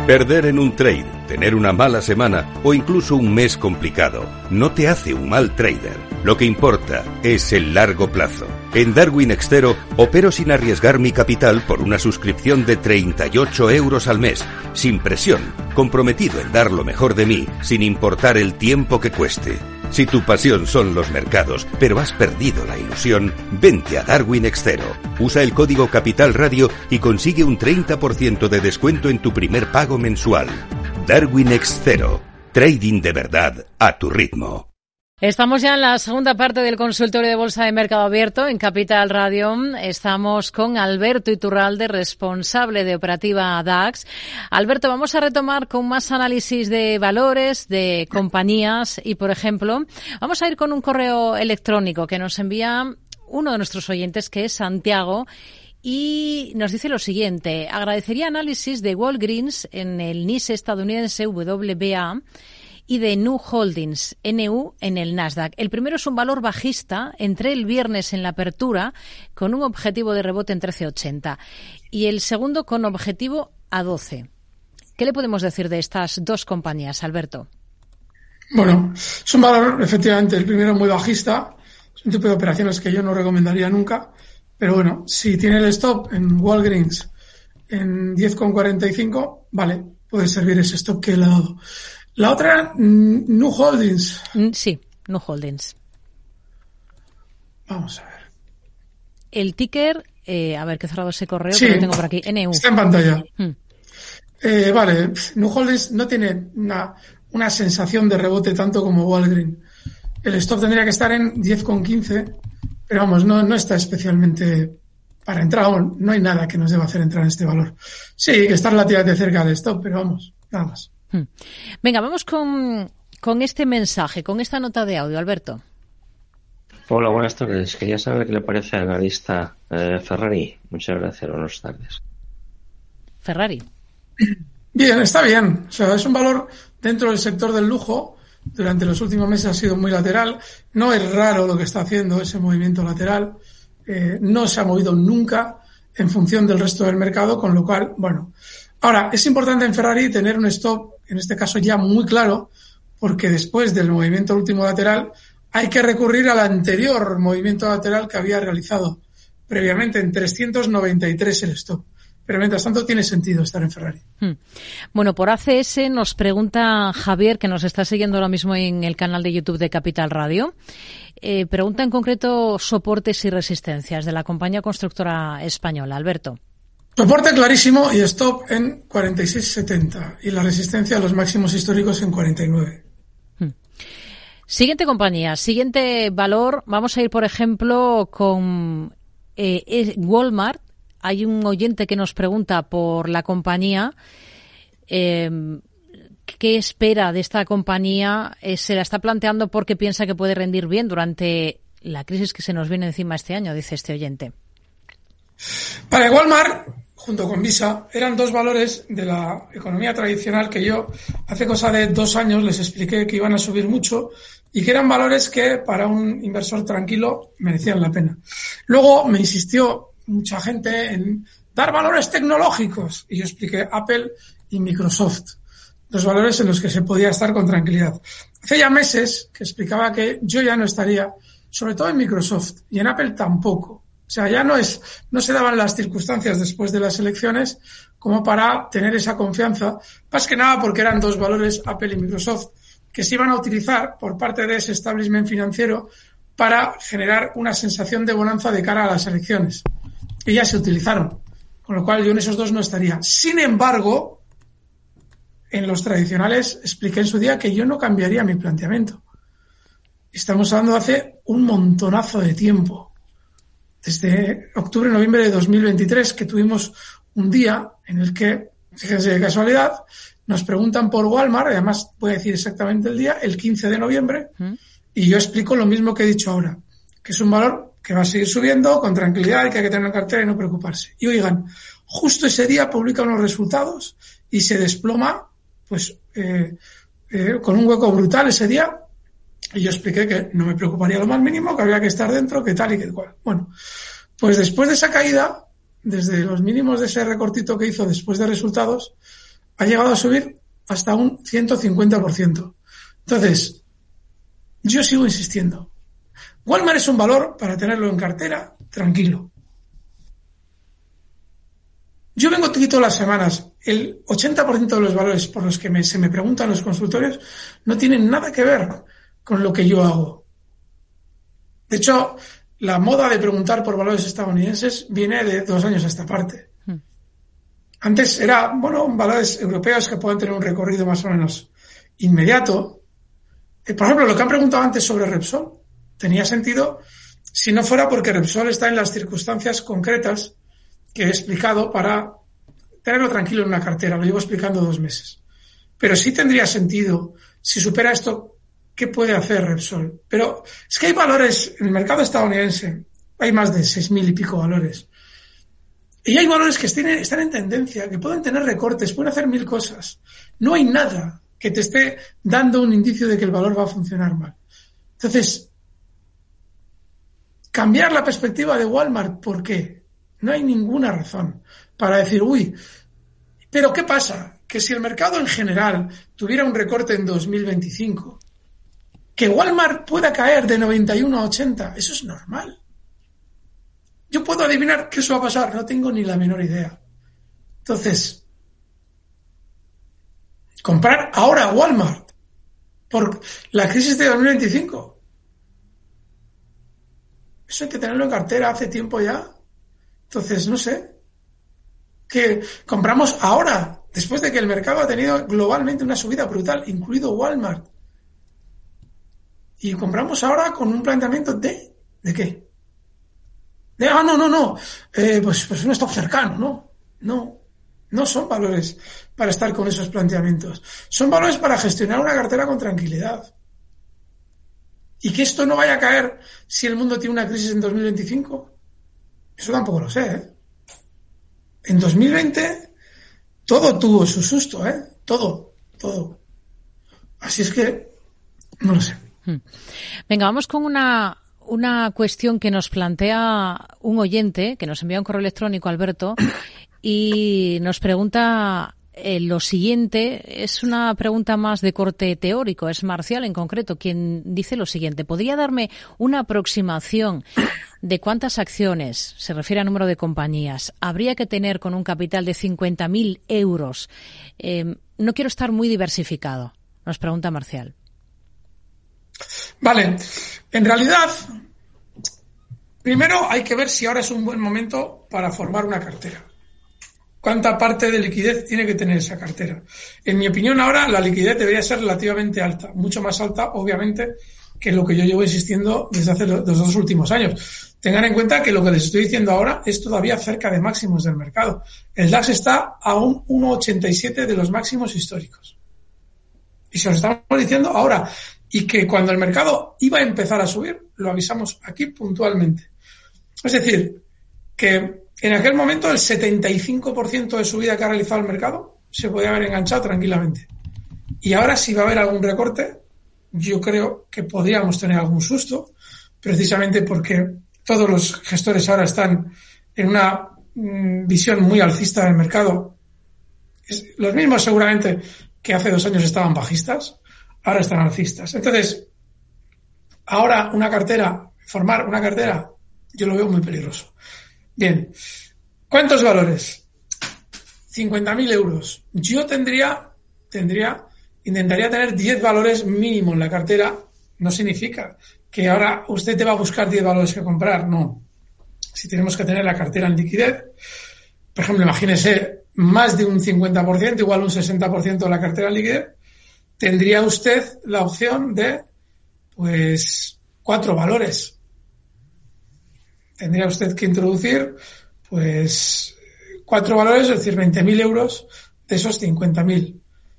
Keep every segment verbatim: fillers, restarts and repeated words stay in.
Perder en un trade, tener una mala semana o incluso un mes complicado no te hace un mal trader. Lo que importa es el largo plazo. En Darwin Extero opero sin arriesgar mi capital por una suscripción de treinta y ocho euros al mes, sin presión, comprometido en dar lo mejor de mí, sin importar el tiempo que cueste. Si tu pasión son los mercados, pero has perdido la ilusión, vente a Darwin Extero. Usa el código Capital Radio y consigue un treinta por ciento de descuento en tu primer pago mensual. Darwin Extero. Trading de verdad a tu ritmo. Estamos ya en la segunda parte del consultorio de Bolsa de Mercado Abierto en Capital Radio. Estamos con Alberto Iturralde, responsable de operativa DAX. Alberto, vamos a retomar con más análisis de valores, de compañías y, por ejemplo, vamos a ir con un correo electrónico que nos envía uno de nuestros oyentes, que es Santiago, y nos dice lo siguiente: agradecería análisis de Walgreens en el N I S estadounidense W B A y de N U Holdings, N U, en el Nasdaq. El primero es un valor bajista, entré el viernes en la apertura con un objetivo de rebote en trece ochenta y el segundo con objetivo a doce. ¿Qué le podemos decir de estas dos compañías, Alberto? Bueno, es un valor, efectivamente, el primero muy bajista, es un tipo de operaciones que yo no recomendaría nunca, pero bueno, si tiene el stop en Walgreens en diez con cuarenta y cinco, vale, puede servir ese stop que le he dado. La otra, N U Holdings. Sí, N U Holdings. Vamos a ver. El ticker, eh, a ver, que he cerrado ese correo, sí, que lo tengo por aquí, N U. Está en pantalla. Hmm. Eh, vale, N U Holdings no tiene una, una sensación de rebote tanto como Walgreens. El stop tendría que estar en diez con quince, pero vamos, no, no está especialmente para entrar. Vamos, no hay nada que nos deba hacer entrar en este valor. Sí, que está relativamente cerca del stop, pero vamos, nada más. Venga, vamos con, con este mensaje, con esta nota de audio, Alberto. Hola, buenas tardes. Quería saber qué le parece a la lista eh, Ferrari. Muchas gracias, buenas tardes. Ferrari. Bien, está bien. O sea, es un valor dentro del sector del lujo. Durante los últimos meses ha sido muy lateral. No es raro lo que está haciendo ese movimiento lateral. Eh, no se ha movido nunca en función del resto del mercado, con lo cual, bueno. Ahora, es importante en Ferrari tener un stop, en este caso ya muy claro, porque después del movimiento último lateral hay que recurrir al anterior movimiento lateral que había realizado previamente en trescientos noventa y tres el stop. Pero mientras tanto tiene sentido estar en Ferrari. Hmm. Bueno, por A C S nos pregunta Javier, que nos está siguiendo ahora mismo en el canal de YouTube de Capital Radio. Eh, pregunta en concreto soportes y resistencias de la compañía constructora española. Alberto. Soporte clarísimo y stop en cuarenta y seis setenta y la resistencia a los máximos históricos en cuarenta y nueve. Hmm. Siguiente compañía, siguiente valor. Vamos a ir, por ejemplo, con eh, Walmart. Hay un oyente que nos pregunta por la compañía. Eh, ¿Qué espera de esta compañía? Eh, se la está planteando porque piensa que puede rendir bien durante la crisis que se nos viene encima este año, dice este oyente. Para Walmart, junto con Visa, eran dos valores de la economía tradicional que yo hace cosa de dos años les expliqué que iban a subir mucho y que eran valores que para un inversor tranquilo merecían la pena. Luego me insistió mucha gente en dar valores tecnológicos y yo expliqué Apple y Microsoft, dos valores en los que se podía estar con tranquilidad. Hace ya meses que explicaba que yo ya no estaría, sobre todo en Microsoft, y en Apple tampoco. O sea, ya no es, no se daban las circunstancias después de las elecciones como para tener esa confianza, más que nada porque eran dos valores, Apple y Microsoft, que se iban a utilizar por parte de ese establishment financiero para generar una sensación de bonanza de cara a las elecciones. Y ya se utilizaron, con lo cual yo en esos dos no estaría. Sin embargo, en los tradicionales expliqué en su día que yo no cambiaría mi planteamiento. Estamos hablando de hace un montonazo de tiempo. Desde octubre, noviembre de dos mil veintitrés, que tuvimos un día en el que, fíjense de casualidad, nos preguntan por Walmart, además voy a decir exactamente el día, el quince de noviembre, ¿Mm? Y yo explico lo mismo que he dicho ahora, que es un valor que va a seguir subiendo con tranquilidad y que hay que tener en cartera y no preocuparse. Y oigan, justo ese día publican los resultados y se desploma, pues, eh, eh, con un hueco brutal ese día. Y yo expliqué que no me preocuparía lo más mínimo, que había que estar dentro, que tal y que cual. Bueno, pues después de esa caída, desde los mínimos de ese recortito que hizo después de resultados, ha llegado a subir hasta un ciento cincuenta por ciento. Entonces, yo sigo insistiendo. Walmart es un valor para tenerlo en cartera tranquilo. Yo vengo aquí todas las semanas. El ochenta por ciento de los valores por los que me, se me preguntan los consultorios no tienen nada que ver con lo que yo hago. De hecho, la moda de preguntar por valores estadounidenses viene de dos años a esta parte. Hmm. Antes era, bueno, valores europeos que pueden tener un recorrido más o menos inmediato. Eh, por ejemplo, lo que han preguntado antes sobre Repsol tenía sentido si no fuera porque Repsol está en las circunstancias concretas que he explicado para tenerlo tranquilo en una cartera. Lo llevo explicando dos meses. Pero sí tendría sentido, si supera esto, ¿qué puede hacer Repsol? Pero es que hay valores en el mercado estadounidense, hay más de seis mil y pico valores. Y hay valores que estén, están en tendencia, que pueden tener recortes, pueden hacer mil cosas. No hay nada que te esté dando un indicio de que el valor va a funcionar mal. Entonces, cambiar la perspectiva de Walmart, ¿por qué? No hay ninguna razón para decir, uy, pero ¿qué pasa? Que si el mercado en general tuviera un recorte en dos mil veinticinco, que Walmart pueda caer de noventa y uno a ochenta, eso es normal. Yo puedo adivinar que eso va a pasar, no tengo ni la menor idea. Entonces, comprar ahora Walmart por la crisis de dos mil veinticinco, eso hay que tenerlo en cartera hace tiempo ya. Entonces, no sé, que compramos ahora, después de que el mercado ha tenido globalmente una subida brutal, incluido Walmart. Y compramos ahora con un planteamiento de, ¿de qué? De, ah, no, no, no, eh, pues, pues un stock cercano, no, no, no son valores para estar con esos planteamientos. Son valores para gestionar una cartera con tranquilidad. Y que esto no vaya a caer si el mundo tiene una crisis en dos mil veinticinco. Eso tampoco lo sé, ¿eh? En dos mil veinte todo tuvo su susto, ¿eh? Todo, todo. Así es que no lo sé. Venga, vamos con una, una cuestión que nos plantea un oyente, que nos envía un correo electrónico, Alberto, y nos pregunta eh, lo siguiente. Es una pregunta más de corte teórico, es Marcial en concreto quien dice lo siguiente. ¿Podría darme una aproximación de cuántas acciones, se refiere a número de compañías, habría que tener con un capital de cincuenta mil euros? Eh, no quiero estar muy diversificado, nos pregunta Marcial. Vale, en realidad, primero hay que ver si ahora es un buen momento para formar una cartera. ¿Cuánta parte de liquidez tiene que tener esa cartera? En mi opinión, ahora la liquidez debería ser relativamente alta, mucho más alta, obviamente, que lo que yo llevo insistiendo desde hace los dos últimos años. Tengan en cuenta que lo que les estoy diciendo ahora es todavía cerca de máximos del mercado. El DAX está a un uno coma ochenta y siete de los máximos históricos. Y se lo estamos diciendo ahora. Y que cuando el mercado iba a empezar a subir, lo avisamos aquí puntualmente. Es decir, que en aquel momento el setenta y cinco por ciento de subida que ha realizado el mercado se podía haber enganchado tranquilamente. Y ahora, si va a haber algún recorte, yo creo que podríamos tener algún susto, precisamente porque todos los gestores ahora están en una mm, visión muy alcista del mercado. Es, los mismos seguramente que hace dos años estaban bajistas, ahora están alcistas. Entonces, ahora una cartera, formar una cartera, yo lo veo muy peligroso. Bien, ¿cuántos valores? cincuenta mil euros. Yo tendría, tendría, intentaría tener diez valores mínimo en la cartera. No significa que ahora usted te va a buscar diez valores que comprar, no. Si tenemos que tener la cartera en liquidez, por ejemplo, imagínese más de un cincuenta por ciento, igual un sesenta por ciento de la cartera en liquidez, tendría usted la opción de, pues, cuatro valores. Tendría usted que introducir, pues, cuatro valores, es decir, veinte mil euros de esos cincuenta mil.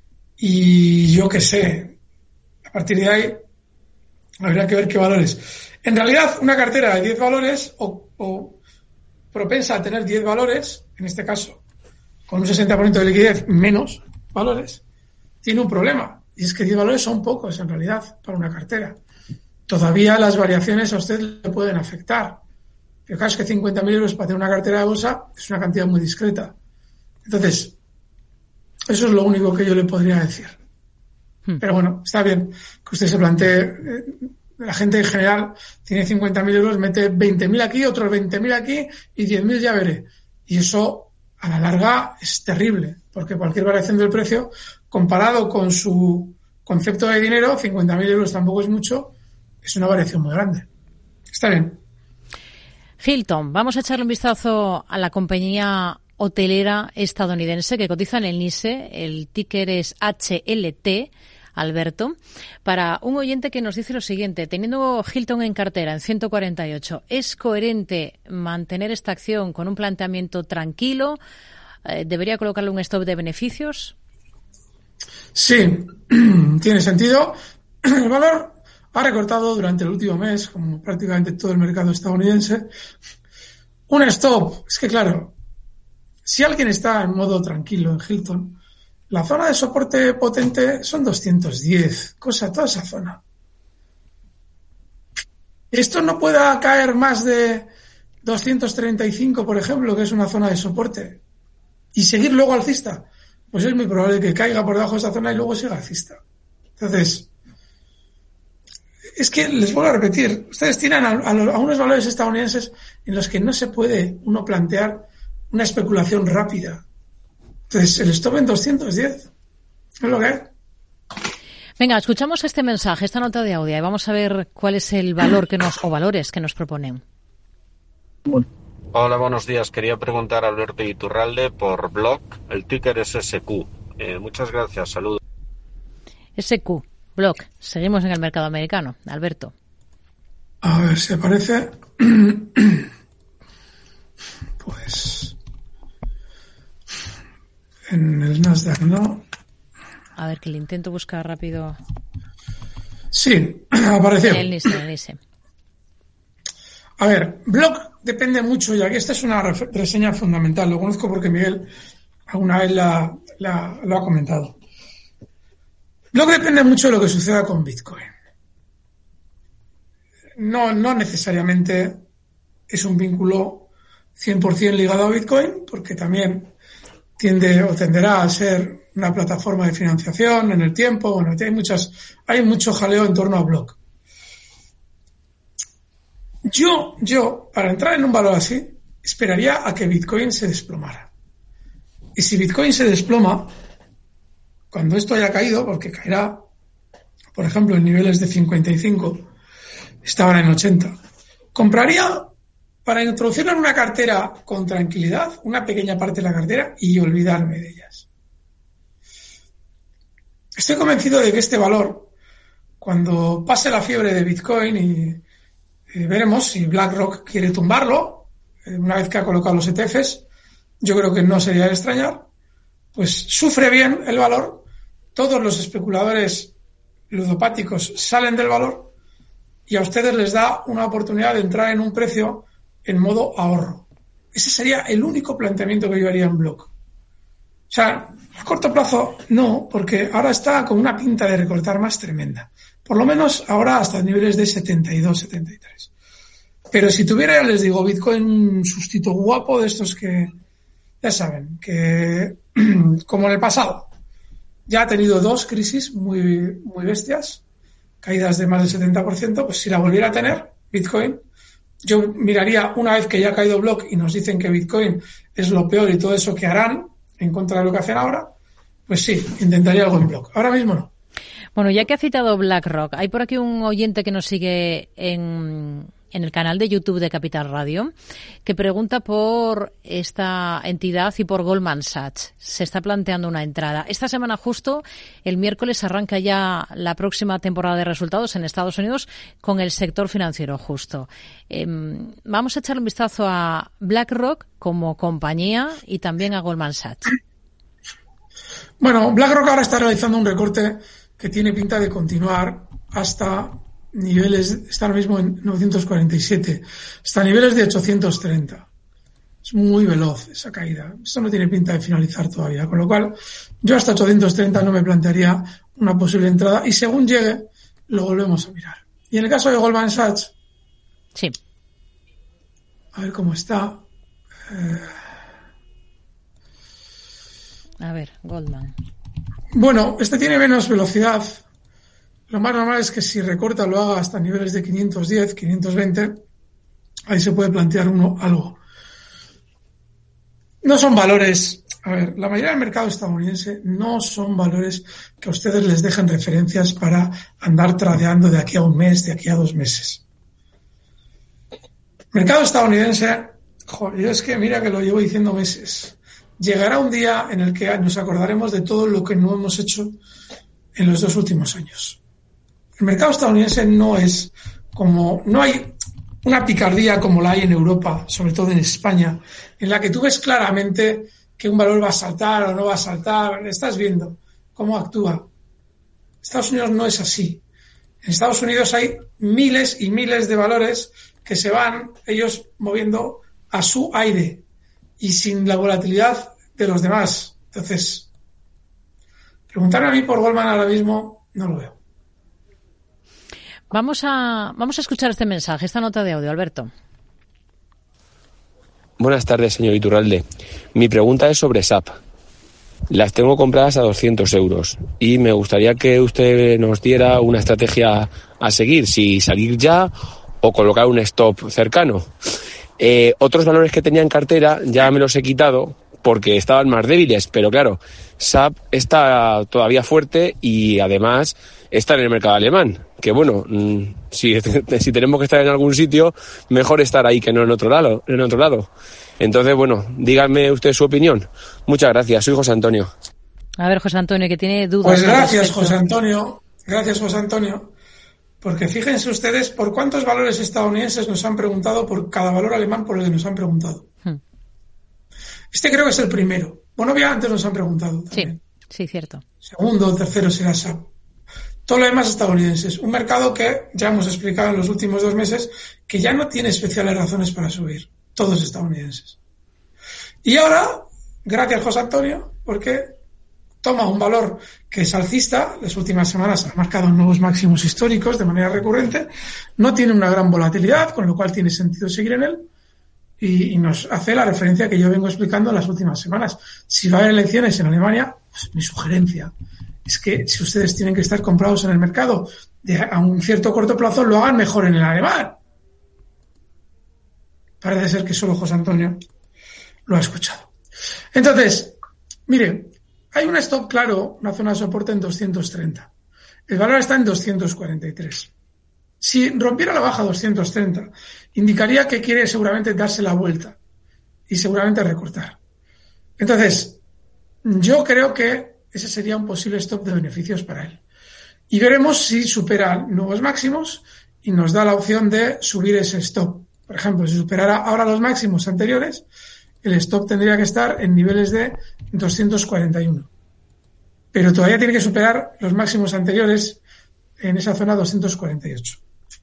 Y yo qué sé, a partir de ahí habría que ver qué valores. En realidad, una cartera de diez valores o, o propensa a tener diez valores, en este caso, con un sesenta por ciento de liquidez menos valores, tiene un problema. Y es que diez valores son pocos, en realidad, para una cartera. Todavía las variaciones a usted le pueden afectar. Pero claro, es que cincuenta mil euros para tener una cartera de bolsa es una cantidad muy discreta. Entonces, Eso es lo único que yo le podría decir. Hmm. Pero bueno, está bien que usted se plantee. Eh, la gente en general tiene cincuenta mil euros, mete veinte mil aquí, otros veinte mil aquí y diez mil ya veré. Y eso, a la larga, es terrible, porque cualquier variación del precio, comparado con su concepto de dinero, cincuenta mil euros tampoco es mucho, es una variación muy grande. Está bien. Hilton, vamos a echarle un vistazo a la compañía hotelera estadounidense que cotiza en el NYSE, el ticker es H L T, Alberto, para un oyente que nos dice lo siguiente: teniendo Hilton en cartera en ciento cuarenta y ocho, ¿es coherente mantener esta acción con un planteamiento tranquilo? ¿Debería colocarle un stop de beneficios? Sí, tiene sentido. El valor ha recortado durante el último mes, como prácticamente todo el mercado estadounidense. Un stop, es que claro, si alguien está en modo tranquilo en Hilton, la zona de soporte potente son doscientos diez, cosa, toda esa zona. Esto no pueda caer más de doscientos treinta y cinco, por ejemplo, que es una zona de soporte, y seguir luego alcista, pues es muy probable que caiga por debajo de esta zona y luego siga alcista. Entonces, es que les vuelvo a repetir, ustedes tiran a, a, a unos valores estadounidenses en los que no se puede uno plantear una especulación rápida. Entonces, el stop en doscientos diez es lo que hay. Venga, escuchamos este mensaje, esta nota de audio, y vamos a ver cuál es el valor que nos, o valores que nos proponen. Hola, buenos días. Quería preguntar a Alberto Iturralde por Block. El ticker es S Q. Eh, muchas gracias. Saludos. S Q, Block. Seguimos en el mercado americano. Alberto. A ver si aparece. Pues en el Nasdaq, ¿no? A ver, que le intento buscar rápido. Sí, apareció. En el NYSE, en el NYSE. A ver, Block depende mucho, y aquí esta es una reseña fundamental, lo conozco porque Miguel alguna vez la, la, lo ha comentado. Block depende mucho de lo que suceda con Bitcoin. No, no necesariamente es un vínculo cien por ciento ligado a Bitcoin, porque también tiende o tenderá a ser una plataforma de financiación en el tiempo. Bueno, hay muchas, hay mucho jaleo en torno a Block. Yo, yo, para entrar en un valor así, esperaría a que Bitcoin se desplomara. Y si Bitcoin se desploma, cuando esto haya caído, porque caerá, por ejemplo, en niveles de cincuenta y cinco, estaban en ochenta, compraría para introducirlo en una cartera con tranquilidad, una pequeña parte de la cartera, y olvidarme de ellas. Estoy convencido de que este valor, cuando pase la fiebre de Bitcoin y Eh, veremos si BlackRock quiere tumbarlo, eh, una vez que ha colocado los E T Fs, yo creo que no sería de extrañar, pues sufre bien el valor, todos los especuladores ludopáticos salen del valor y a ustedes les da una oportunidad de entrar en un precio en modo ahorro. Ese sería el único planteamiento que yo haría en Block. O sea, a corto plazo no, porque ahora está con una pinta de recortar más tremenda. Por lo menos ahora hasta niveles de setenta y dos, setenta y tres. Pero si tuviera, ya les digo, Bitcoin un sustito guapo de estos que, ya saben, que como en el pasado, ya ha tenido dos crisis muy, muy bestias, caídas de más del setenta por ciento, pues si la volviera a tener, Bitcoin, yo miraría una vez que ya ha caído Block y nos dicen que Bitcoin es lo peor y todo eso que harán en contra de lo que hacen ahora, pues sí, intentaría algo en Block. Ahora mismo no. Bueno, ya que ha citado BlackRock, hay por aquí un oyente que nos sigue en, en el canal de YouTube de Capital Radio que pregunta por esta entidad y por Goldman Sachs. Se está planteando una entrada. Esta semana justo, el miércoles, arranca ya la próxima temporada de resultados en Estados Unidos con el sector financiero justo. Eh, vamos a echarle un vistazo a BlackRock como compañía y también a Goldman Sachs. Bueno, BlackRock ahora está realizando un recorte que tiene pinta de continuar hasta niveles, está ahora mismo en novecientos cuarenta y siete, hasta niveles de ochocientos treinta. Es muy veloz esa caída. Esto no tiene pinta de finalizar todavía, con lo cual yo hasta ochocientos treinta no me plantearía una posible entrada y según llegue lo volvemos a mirar. Y en el caso de Goldman Sachs, sí. A ver cómo está. Eh... A ver, Goldman. Bueno, este tiene menos velocidad. Lo más normal es que si recorta lo haga hasta niveles de quinientos diez, quinientos veinte. Ahí se puede plantear uno algo. No son valores... A ver, la mayoría del mercado estadounidense no son valores que a ustedes les dejen referencias para andar tradeando de aquí a un mes, de aquí a dos meses. Mercado estadounidense, joder, yo es que mira que lo llevo diciendo meses. Llegará un día en el que nos acordaremos de todo lo que no hemos hecho en los dos últimos años. El mercado estadounidense no es como... No hay una picardía como la hay en Europa, sobre todo en España, en la que tú ves claramente que un valor va a saltar o no va a saltar. Estás viendo cómo actúa. Estados Unidos no es así. En Estados Unidos hay miles y miles de valores que se van ellos moviendo a su aire y sin la volatilidad de los demás. Entonces, preguntarme a mí por Goldman ahora mismo no lo veo. Vamos a, vamos a escuchar este mensaje, esta nota de audio, Alberto. Buenas tardes, señor Iturralde. Mi pregunta es sobre S A P. Las tengo compradas a doscientos euros y me gustaría que usted nos diera una estrategia a seguir, si salir ya o colocar un stop cercano. Eh, otros valores que tenía en cartera ya me los he quitado porque estaban más débiles, pero claro, S A P está todavía fuerte y además está en el mercado alemán, que bueno, si, si tenemos que estar en algún sitio, mejor estar ahí que no en otro lado, en otro lado. Entonces, bueno, dígame usted su opinión. Muchas gracias, soy José Antonio. A ver, José Antonio, que tiene dudas. Pues gracias, José Antonio. Gracias, José Antonio. Porque fíjense ustedes por cuántos valores estadounidenses nos han preguntado por cada valor alemán por el que nos han preguntado. Hmm. Este creo que es el primero. Bueno, ya antes nos han preguntado también. Sí, sí, cierto. Segundo o tercero será S A P. Todo lo demás estadounidenses. Un mercado que ya hemos explicado en los últimos dos meses que ya no tiene especiales razones para subir. Todos estadounidenses. Y ahora, gracias José Antonio, porque toma un valor que es alcista, las últimas semanas ha marcado nuevos máximos históricos de manera recurrente, no tiene una gran volatilidad, con lo cual tiene sentido seguir en él, y, y nos hace la referencia que yo vengo explicando en las últimas semanas. Si va a haber elecciones en Alemania, pues mi sugerencia es que si ustedes tienen que estar comprados en el mercado de a un cierto corto plazo, lo hagan mejor en el alemán. Parece ser que solo José Antonio lo ha escuchado. Entonces, mire, hay un stop claro, una zona de soporte en doscientos treinta. El valor está en doscientos cuarenta y tres. Si rompiera la baja doscientos treinta, indicaría que quiere seguramente darse la vuelta y seguramente recortar. Entonces, yo creo que ese sería un posible stop de beneficios para él. Y veremos si supera nuevos máximos y nos da la opción de subir ese stop. Por ejemplo, si superara ahora los máximos anteriores, el stop tendría que estar en niveles de doscientos cuarenta y uno. Pero todavía tiene que superar los máximos anteriores en esa zona doscientos cuarenta y ocho.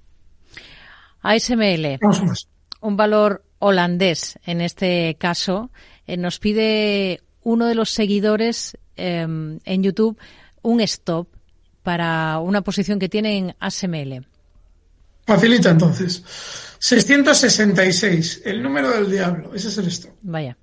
A S M L, Vamos más. Un valor holandés en este caso, eh, nos pide uno de los seguidores eh, en YouTube un stop para una posición que tiene en A S M L. Facilita entonces. seiscientos sesenta y seis, el número del diablo, ese es el stop. Vaya.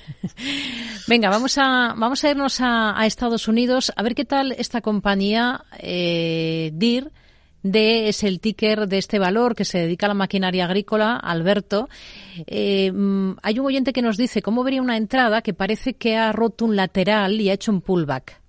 Venga, vamos a vamos a irnos a, a Estados Unidos a ver qué tal esta compañía eh, D I R. D es el ticker de este valor que se dedica a la maquinaria agrícola, Alberto. Eh, hay un oyente que nos dice cómo vería una entrada que parece que ha roto un lateral y ha hecho un pullback.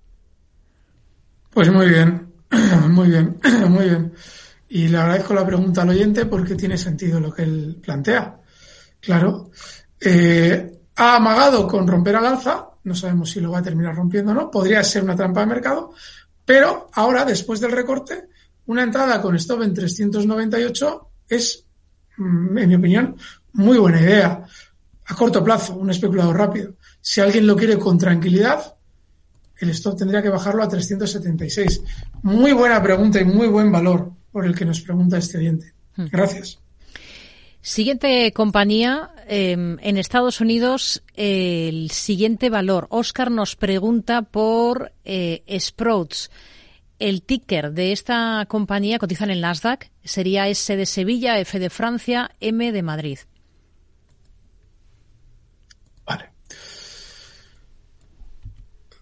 Pues muy bien, muy bien, muy bien. Y le agradezco la pregunta al oyente porque tiene sentido lo que él plantea. Claro, eh, ha amagado con romper al alza, no sabemos si lo va a terminar rompiendo o no, podría ser una trampa de mercado, pero ahora, después del recorte, una entrada con stop en trescientos noventa y ocho es, en mi opinión, muy buena idea. A corto plazo, un especulador rápido. Si alguien lo quiere con tranquilidad, el stop tendría que bajarlo a trescientos setenta y seis. Muy buena pregunta y muy buen valor por el que nos pregunta este oyente. Gracias. Siguiente compañía, eh, en Estados Unidos, eh, el siguiente valor. Oscar nos pregunta por eh, Sprouts. El ticker de esta compañía cotiza en el Nasdaq, sería S de Sevilla, F de Francia, M de Madrid. Vale.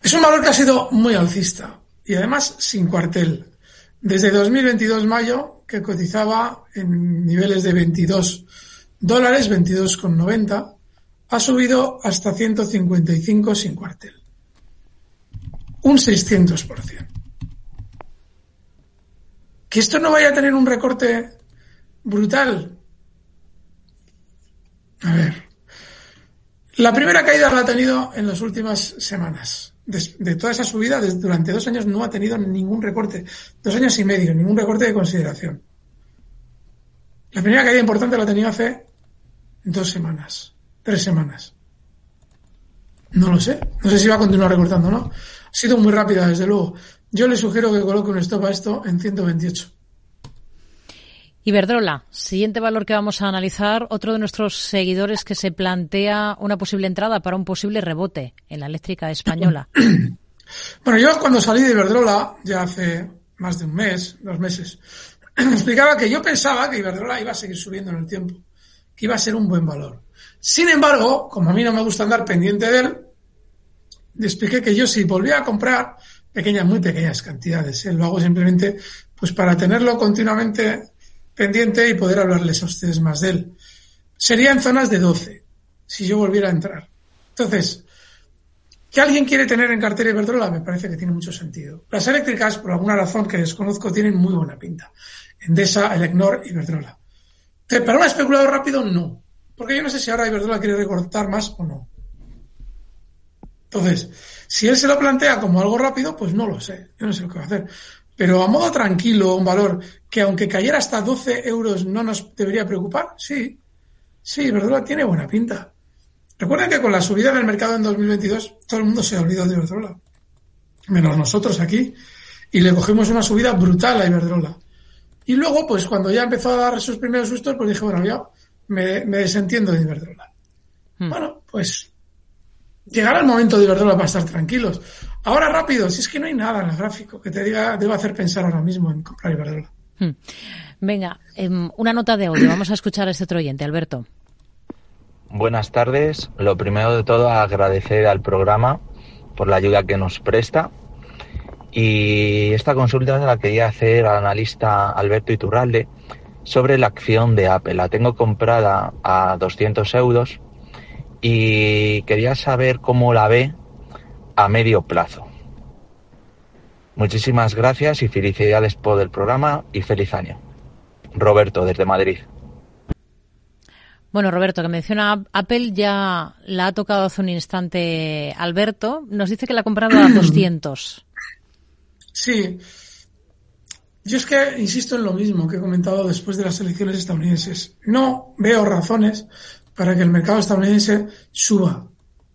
Es un valor que ha sido muy alcista y además sin cuartel. Desde dos mil veintidós mayo, que cotizaba en niveles de veintidós dólares, veintidós con noventa, ha subido hasta ciento cincuenta y cinco sin cuartel. Un seiscientos por ciento. Que esto no vaya a tener un recorte brutal. A ver. La primera caída la ha tenido en las últimas semanas. De, de toda esa subida, desde, durante dos años no ha tenido ningún recorte. Dos años y medio, ningún recorte de consideración. La primera caída importante la ha tenido hace dos semanas, tres semanas. No lo sé. No sé si va a continuar recortando o no. Ha sido muy rápida, desde luego. Yo le sugiero que coloque un stop a esto en ciento veintiocho. Iberdrola, siguiente valor que vamos a analizar, otro de nuestros seguidores que se plantea una posible entrada para un posible rebote en la eléctrica española. Bueno, yo cuando salí de Iberdrola, ya hace más de un mes, dos meses, explicaba que yo pensaba que Iberdrola iba a seguir subiendo en el tiempo, que iba a ser un buen valor. Sin embargo, como a mí no me gusta andar pendiente de él, le expliqué que yo si volvía a comprar pequeñas, muy pequeñas cantidades, ¿eh? Lo hago simplemente pues para tenerlo continuamente pendiente y poder hablarles a ustedes más de él. Sería en zonas de doce, si yo volviera a entrar. Entonces, ¿que alguien quiere tener en cartera Iberdrola? Me parece que tiene mucho sentido. Las eléctricas, por alguna razón que desconozco, tienen muy buena pinta. Endesa, Elecnor, Iberdrola. Pero para un especulador rápido, no. Porque yo no sé si ahora Iberdrola quiere recortar más o no. Entonces, si él se lo plantea como algo rápido, pues no lo sé. Yo no sé lo que va a hacer. Pero a modo tranquilo, un valor que aunque cayera hasta doce euros no nos debería preocupar, sí. Sí, Iberdrola tiene buena pinta. Recuerden que con la subida del mercado en dos mil veintidós todo el mundo se olvidó de Iberdrola. Menos nosotros aquí. Y le cogimos una subida brutal a Iberdrola. Y luego, pues cuando ya empezó a dar sus primeros sustos, pues dije, bueno, ya me, me desentiendo de Iberdrola. Hmm. Bueno, pues llegará el momento de Iberdrola para estar tranquilos. Ahora rápido, si es que no hay nada en el gráfico que te diga, deba hacer pensar ahora mismo en comprar Iberdrola. Hmm. Venga, eh, una nota de audio. Vamos a escuchar a este otro oyente, Alberto. Buenas tardes. Lo primero de todo, agradecer al programa por la ayuda que nos presta. Y esta consulta la quería hacer al analista Alberto Iturralde sobre la acción de Apple. La tengo comprada a doscientos euros y quería saber cómo la ve a medio plazo. Muchísimas gracias y felicidades por el programa y feliz año. Roberto, desde Madrid. Bueno, Roberto, que menciona Apple, ya la ha tocado hace un instante Alberto. Nos dice que la ha comprado a doscientos. Sí. Yo es que insisto en lo mismo que he comentado después de las elecciones estadounidenses. No veo razones para que el mercado estadounidense suba.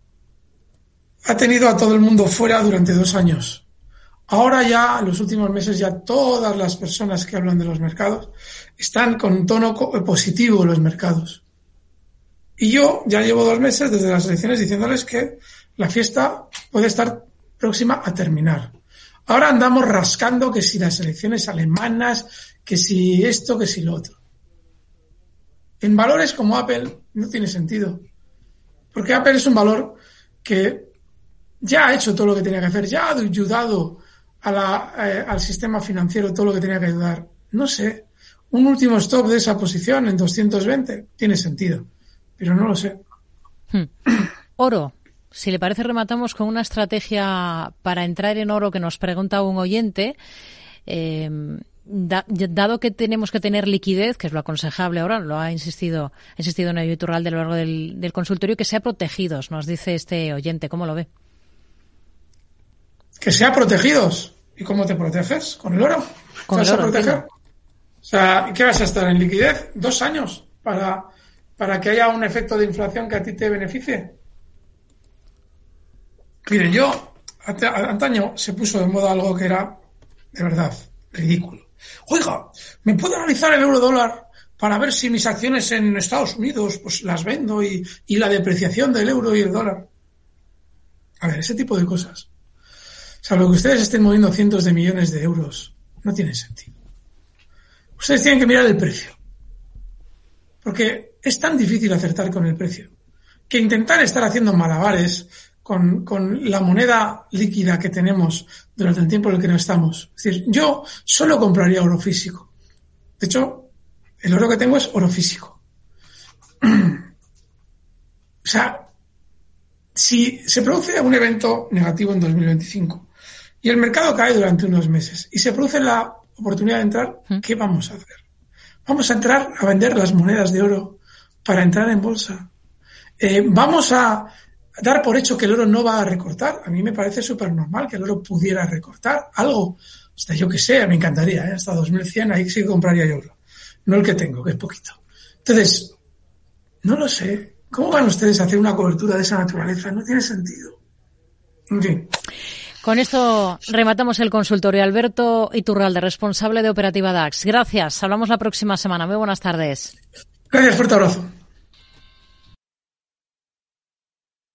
Ha tenido a todo el mundo fuera durante dos años. Ahora ya, en los últimos meses, ya todas las personas que hablan de los mercados están con un tono positivo en los mercados. Y yo ya llevo dos meses desde las elecciones diciéndoles que la fiesta puede estar próxima a terminar. Ahora andamos rascando que si las elecciones alemanas, que si esto, que si lo otro. En valores como Apple no tiene sentido. Porque Apple es un valor que ya ha hecho todo lo que tenía que hacer, ya ha ayudado a la, eh, al sistema financiero todo lo que tenía que ayudar. No sé, un último stop de esa posición en doscientos veinte tiene sentido, pero no lo sé. Hmm. Oro. Si le parece, rematamos con una estrategia para entrar en oro que nos pregunta un oyente. Eh, da, dado que tenemos que tener liquidez, que es lo aconsejable ahora, lo ha insistido, ha insistido en el Iturralde a lo largo del, del consultorio, que sea protegidos, nos dice este oyente. ¿Cómo lo ve? Que sea protegidos. ¿Y cómo te proteges? ¿Con el oro? ¿Con ¿Te vas el oro, a proteger? entiendo. O sea, ¿qué vas a estar en liquidez? ¿Dos años? Para, para que haya un efecto de inflación que a ti te beneficie. Miren, yo, antaño se puso de moda algo que era, de verdad, ridículo. Oiga, ¿me puedo analizar el euro dólar para ver si mis acciones en Estados Unidos pues las vendo y, y la depreciación del euro y el dólar? A ver, ese tipo de cosas. Salvo que ustedes estén moviendo cientos de millones de euros, no tiene sentido. Ustedes tienen que mirar el precio. Porque es tan difícil acertar con el precio que intentar estar haciendo malabares con, con la moneda líquida que tenemos durante el tiempo en el que no estamos. Es decir, yo solo compraría oro físico. De hecho, el oro que tengo es oro físico. O sea, si se produce un evento negativo en dos mil veinticinco y el mercado cae durante unos meses y se produce la oportunidad de entrar, ¿qué vamos a hacer? Vamos a entrar a vender las monedas de oro para entrar en bolsa. Eh, vamos a dar por hecho que el oro no va a recortar. A mí me parece súper normal que el oro pudiera recortar algo. Hasta yo que sé, me encantaría, ¿eh? Hasta dos mil cien ahí sí que compraría yo oro. No el que tengo, que es poquito. Entonces, no lo sé. ¿Cómo van ustedes a hacer una cobertura de esa naturaleza? No tiene sentido. En fin. Con esto rematamos el consultorio. Alberto Iturralde, responsable de Operativa D A X. Gracias. Hablamos la próxima semana. Muy buenas tardes. Gracias. Fuerte abrazo.